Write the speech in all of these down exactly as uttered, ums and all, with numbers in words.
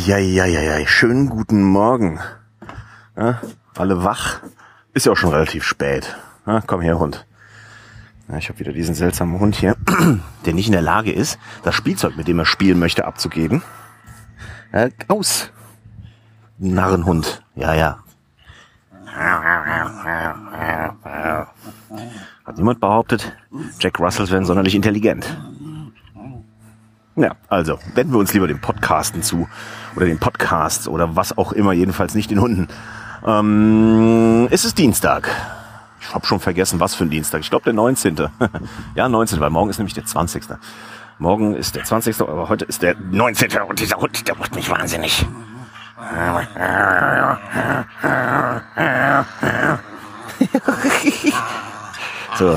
Eieieiei, schönen guten Morgen. Ja, alle wach. Ist ja auch schon relativ spät. Ja, komm her, Hund. Ja, ich habe wieder diesen seltsamen Hund hier, der nicht in der Lage ist, das Spielzeug, mit dem er spielen möchte, abzugeben. Ja, aus. Narrenhund. Ja, ja. Hat niemand behauptet, Jack Russells wären sonderlich intelligent. Ja, also, wenden wir uns lieber dem Podcasten zu. Oder den Podcasts oder was auch immer, jedenfalls nicht den Hunden. Ähm, es ist Dienstag. Ich habe schon vergessen, was für ein Dienstag. Ich glaube, der neunzehnte Ja, neunzehnte weil morgen ist nämlich der zwanzigste Morgen ist der zwanzigste aber heute ist der neunzehnte Und dieser Hund, der macht mich wahnsinnig. So.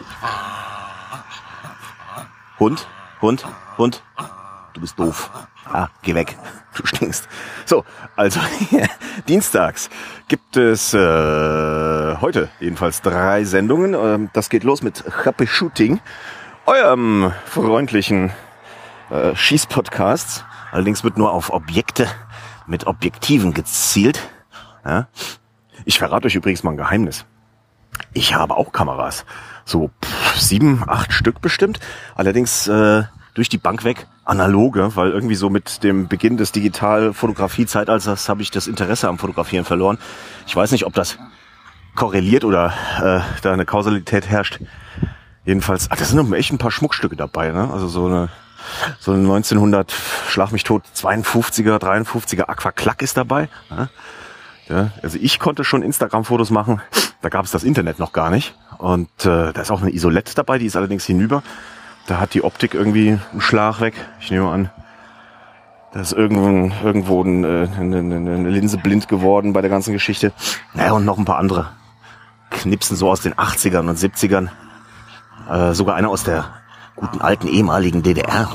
Hund, Hund, Hund. Du bist doof. Ah, geh weg. Du stinkst. So, also dienstags gibt es äh, heute jedenfalls drei Sendungen. Ähm, das geht los mit Happy Shooting, eurem freundlichen äh, Schießpodcast. Allerdings wird nur auf Objekte mit Objektiven gezielt. Ja? Ich verrate euch übrigens mal ein Geheimnis. Ich habe auch Kameras. So pff, sieben, acht Stück bestimmt. Allerdings äh, durch die Bank weg analoge, weil irgendwie so mit dem Beginn des Digital-Fotografie-Zeitalters habe ich das Interesse am Fotografieren verloren. Ich weiß nicht, ob das korreliert oder äh, da eine Kausalität herrscht. Jedenfalls, ach, da sind noch echt ein paar Schmuckstücke dabei, ne? Also so eine so eine neunzehnhundert Schlag mich tot zweiundfünfziger, dreiundfünfziger Aqua-Klack ist dabei. Ne? Ja, also ich konnte schon Instagram-Fotos machen, da gab es das Internet noch gar nicht. Und äh, da ist auch eine Isolette dabei, die ist allerdings hinüber. Da hat die Optik irgendwie einen Schlag weg. Ich nehme an, da ist irgendwo, irgendwo eine, eine, eine Linse blind geworden bei der ganzen Geschichte. Naja, und noch ein paar andere Knipsen so aus den achtzigern und siebzigern. Äh, sogar einer aus der guten alten ehemaligen D D R.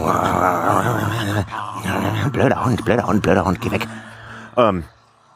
Blöder Hund, blöder Hund, blöder Hund, geh weg. Ähm,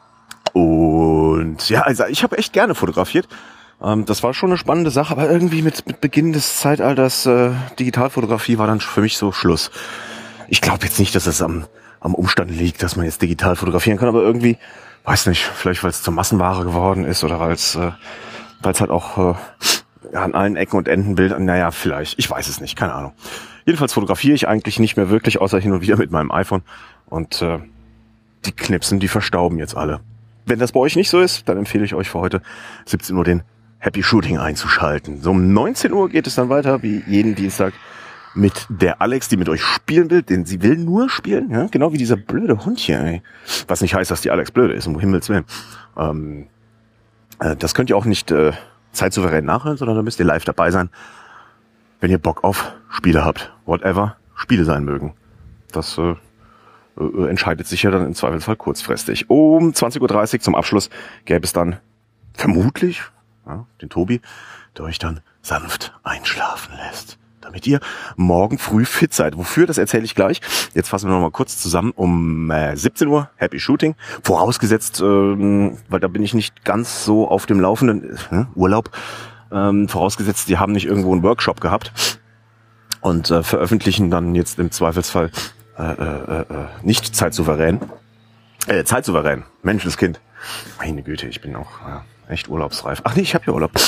und ja, also ich habe echt gerne fotografiert. Ähm, das war schon eine spannende Sache, aber irgendwie mit, mit Beginn des Zeitalters äh, Digitalfotografie war dann für mich so Schluss. Ich glaube jetzt nicht, dass es am, am Umstand liegt, dass man jetzt digital fotografieren kann, aber irgendwie, weiß nicht, vielleicht weil es zur Massenware geworden ist oder weil es äh, weil es halt auch äh, ja, an allen Ecken und Enden Bilder, naja, vielleicht, ich weiß es nicht, keine Ahnung. Jedenfalls fotografiere ich eigentlich nicht mehr wirklich, außer hin und wieder mit meinem iPhone und äh, die Knipsen, die verstauben jetzt alle. Wenn das bei euch nicht so ist, dann empfehle ich euch für heute siebzehn Uhr den Happy Shooting einzuschalten. So um neunzehn Uhr geht es dann weiter, wie jeden Dienstag, mit der Alex, die mit euch spielen will, denn sie will nur spielen, ja, genau wie dieser blöde Hund hier, ey. Was nicht heißt, dass die Alex blöde ist, um Himmels Willen. Ähm, äh, das könnt ihr auch nicht äh, zeitsouverän nachhören, sondern da müsst ihr live dabei sein, wenn ihr Bock auf Spiele habt. Whatever Spiele sein mögen. Das äh, äh, entscheidet sich ja dann im Zweifelsfall kurzfristig. Um zwanzig Uhr dreißig zum Abschluss gäbe es dann vermutlich ja, den Tobi, der euch dann sanft einschlafen lässt, damit ihr morgen früh fit seid. Wofür, das erzähle ich gleich. Jetzt fassen wir noch mal kurz zusammen. Um äh, siebzehn Uhr Happy Shooting. Vorausgesetzt, ähm, weil da bin ich nicht ganz so auf dem Laufenden, äh, Urlaub, ähm, vorausgesetzt, die haben nicht irgendwo einen Workshop gehabt und äh, veröffentlichen dann jetzt im Zweifelsfall äh, äh, äh, nicht zeitsouverän. Äh, zeitsouverän, Menschenskind. Meine Güte, ich bin auch ja, echt urlaubsreif. Ach nee, ich habe ja Urlaub.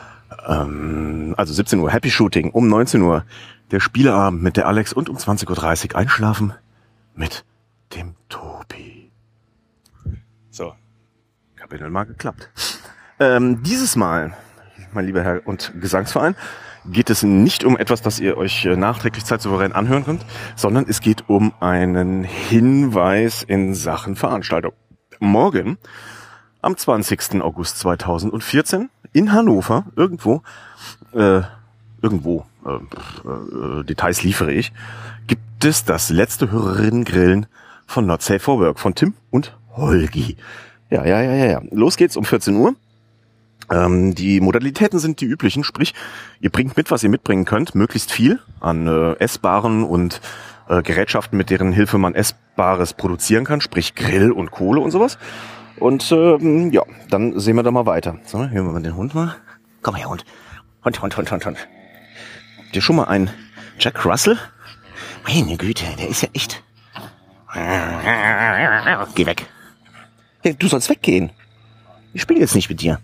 Ähm, also siebzehn Uhr Happy Shooting, um neunzehn Uhr der Spieleabend mit der Alex und um zwanzig Uhr dreißig einschlafen mit dem Tobi. So, Kapitel mal geklappt. Ähm, dieses Mal, mein lieber Herr und Gesangsverein, geht es nicht um etwas, das ihr euch nachträglich zeitsouverän anhören könnt, sondern es geht um einen Hinweis in Sachen Veranstaltung. Morgen, am zwanzigsten August zweitausendvierzehn, in Hannover, irgendwo, äh, irgendwo, äh, äh, Details liefere ich, gibt es das letzte Hörerinnen-Grillen von Not Safe for Work, von Tim und Holgi. Ja, ja, ja, ja, ja. Los geht's um vierzehn Uhr. Ähm, die Modalitäten sind die üblichen, sprich, ihr bringt mit, was ihr mitbringen könnt, möglichst viel an äh, Essbaren und äh, Gerätschaften, mit deren Hilfe man Essbares produzieren kann, sprich Grill und Kohle und sowas. Und ähm, ja, dann sehen wir da mal weiter. So, hören wir mal den Hund mal. Komm her, Hund. Hund, Hund, Hund, Hund, Hund. Habt ihr schon mal einen Jack Russell? Meine Güte, der ist ja echt... Geh weg. Ja, du sollst weggehen. Ich spiele jetzt nicht mit dir.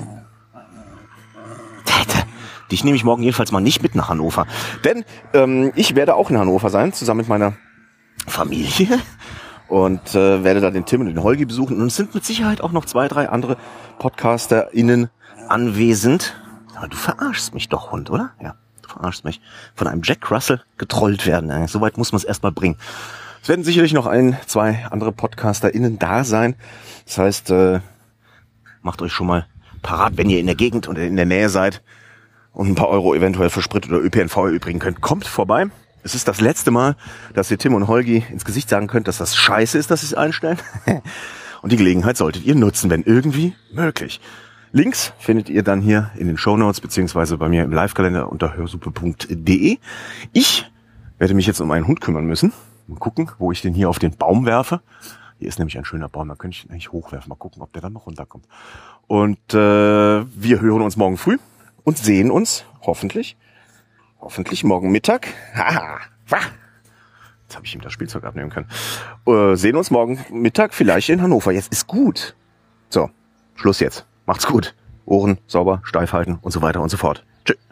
Dich nehme ich morgen jedenfalls mal nicht mit nach Hannover. Denn ähm, ich werde auch in Hannover sein, zusammen mit meiner Familie. Und äh, werde da den Tim und den Holgi besuchen. Und es sind mit Sicherheit auch noch zwei, drei andere PodcasterInnen anwesend. Aber du verarschst mich doch, Hund, oder? Ja, du verarschst mich. Von einem Jack Russell getrollt werden. Soweit muss man es erstmal bringen. Es werden sicherlich noch ein, zwei andere PodcasterInnen da sein. Das heißt, äh, macht euch schon mal parat, wenn ihr in der Gegend oder in der Nähe seid und ein paar Euro eventuell für Sprit oder Ö P N V erübrigen könnt. Kommt vorbei. Es ist das letzte Mal, dass ihr Tim und Holgi ins Gesicht sagen könnt, dass das scheiße ist, dass sie es einstellen. Und die Gelegenheit solltet ihr nutzen, wenn irgendwie möglich. Links findet ihr dann hier in den Shownotes beziehungsweise bei mir im Live-Kalender unter hörsuppe punkt de. Ich werde mich jetzt um einen Hund kümmern müssen. Mal gucken, wo ich den hier auf den Baum werfe. Hier ist nämlich ein schöner Baum, da könnte ich ihn eigentlich hochwerfen. Mal gucken, ob der dann noch runterkommt. Und äh, wir hören uns morgen früh und sehen uns hoffentlich, hoffentlich morgen Mittag. Haha, jetzt habe ich ihm das Spielzeug abnehmen können. Äh, sehen uns morgen Mittag vielleicht in Hannover. Jetzt ist gut. So, Schluss jetzt. Macht's gut. Ohren sauber, steif halten und so weiter und so fort. Tschüss.